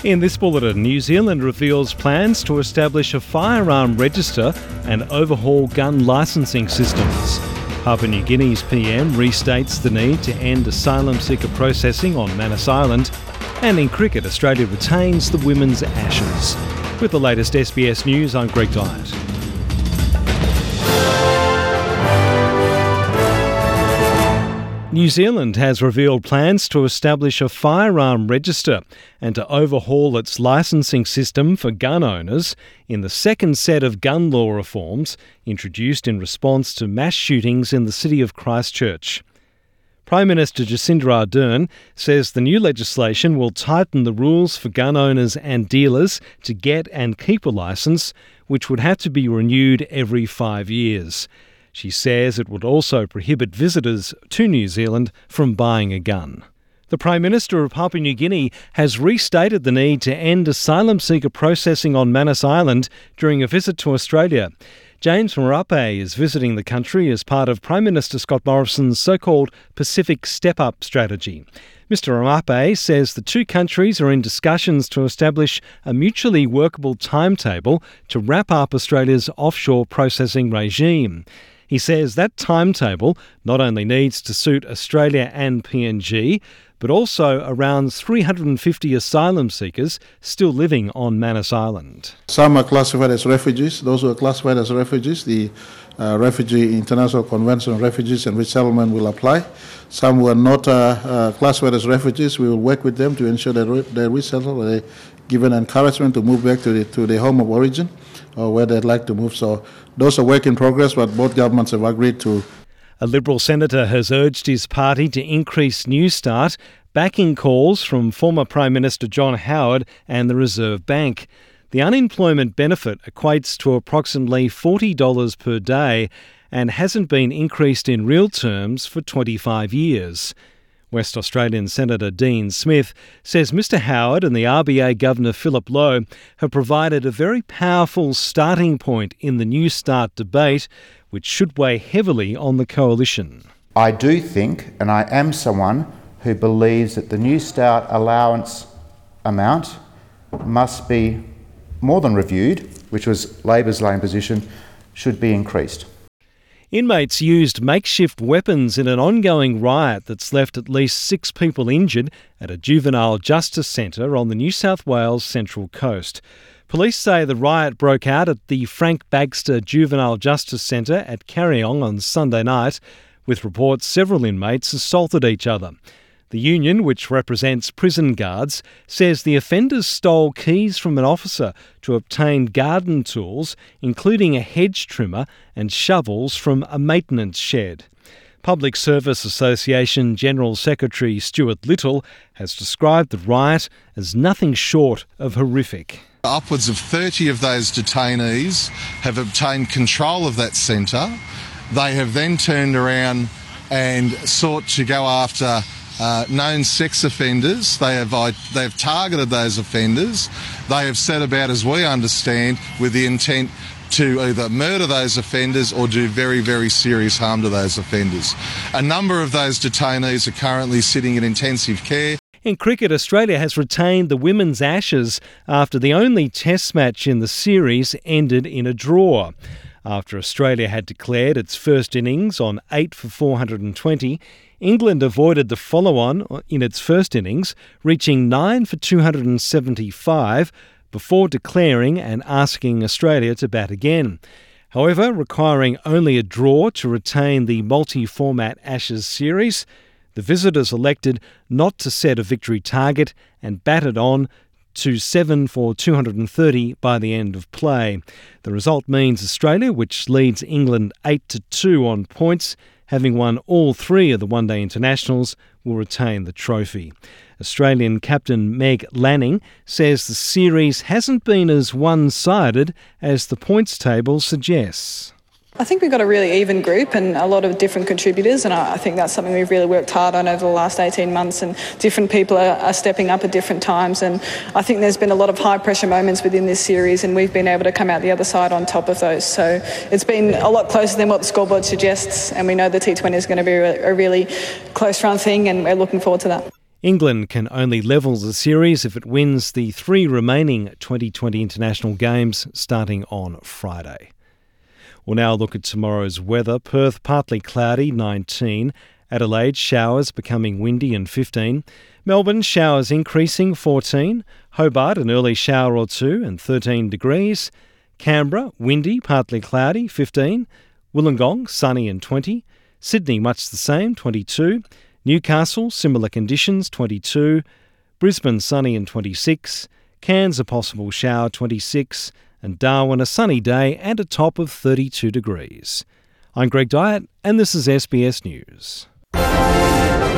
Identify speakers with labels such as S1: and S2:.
S1: In this bulletin, New Zealand reveals plans to establish a firearm register and overhaul gun licensing systems. Papua New Guinea's PM restates the need to end asylum seeker processing on Manus Island. And in cricket, Australia retains the Women's Ashes. With the latest SBS News, I'm Greg Dyett. New Zealand has revealed plans to establish a firearm register and to overhaul its licensing system for gun owners in the second set of gun law reforms introduced in response to mass shootings in the city of Christchurch. Prime Minister Jacinda Ardern says the new legislation will tighten the rules for gun owners and dealers to get and keep a licence, which would have to be renewed every 5 years. She says it would also prohibit visitors to New Zealand from buying a gun. The Prime Minister of Papua New Guinea has restated the need to end asylum seeker processing on Manus Island during a visit to Australia. James Marape is visiting the country as part of Prime Minister Scott Morrison's so-called Pacific Step-Up strategy. Mr Marape says the two countries are in discussions to establish a mutually workable timetable to wrap up Australia's offshore processing regime. He says that timetable not only needs to suit Australia and PNG, but also around 350 asylum seekers still living on Manus Island.
S2: Some are classified as refugees. Those who are classified as refugees, the Refugee International Convention on Refugees and Resettlement will apply. Some who are not classified as refugees, we will work with them to ensure that they resettle, they're given encouragement to move back to their home of origin or where they'd like to move. So those are work in progress, but both governments have agreed to.
S1: A Liberal senator has urged his party to increase Newstart, backing calls from former Prime Minister John Howard and the Reserve Bank. The unemployment benefit equates to approximately $40 per day and hasn't been increased in real terms for 25 years. West Australian Senator Dean Smith says Mr Howard and the RBA Governor Philip Lowe have provided a very powerful starting point in the Newstart debate, which should weigh heavily on the coalition.
S3: I do think, and I am someone who believes that the Newstart allowance amount must be more than reviewed, which was Labor's lane position, should be increased.
S1: Inmates used makeshift weapons in an ongoing riot that's left at least 6 people injured at a juvenile justice centre on the New South Wales Central Coast. Police say the riot broke out at the Frank Bagster Juvenile Justice Centre at Carryong on Sunday night, with reports several inmates assaulted each other. The union, which represents prison guards, says the offenders stole keys from an officer to obtain garden tools, including a hedge trimmer and shovels from a maintenance shed. Public Service Association General Secretary Stuart Little has described the riot as nothing short of horrific.
S4: Upwards of 30 of those detainees have obtained control of that centre. They have then turned around and sought to go after known sex offenders. They have targeted those offenders. They have set about, as we understand, with the intent to either murder those offenders or do very, very serious harm to those offenders. A number of those detainees are currently sitting in intensive care.
S1: In cricket, Australia has retained the Women's Ashes after the only test match in the series ended in a draw. After Australia had declared its first innings on 8 for 420, England avoided the follow-on in its first innings, reaching 9 for 275 before declaring and asking Australia to bat again. However, requiring only a draw to retain the multi-format Ashes series, the visitors elected not to set a victory target and batted on to 7 for 230 by the end of play. The result means Australia, which leads England 8-2 on points, having won all 3 of the one-day internationals, will retain the trophy. Australian captain Meg Lanning says the series hasn't been as one-sided as the points table suggests.
S5: I think we've got a really even group and a lot of different contributors, and I think that's something we've really worked hard on over the last 18 months, and different people are stepping up at different times, and I think there's been a lot of high pressure moments within this series and we've been able to come out the other side on top of those. So it's been a lot closer than what the scoreboard suggests, and we know the T20 is going to be a really close run thing and we're looking forward to that.
S1: England can only level the series if it wins the 3 remaining 2020 international games starting on Friday. We'll now look at tomorrow's weather. Perth partly cloudy, 19. Adelaide showers becoming windy and 15. Melbourne showers increasing, 14. Hobart an early shower or two and 13 degrees. Canberra windy, partly cloudy, 15. Wollongong sunny and 20. Sydney much the same, 22. Newcastle similar conditions, 22. Brisbane sunny and 26. Cairns a possible shower, 26. And Darwin a sunny day and a top of 32 degrees. I'm Greg Dyett and this is SBS News.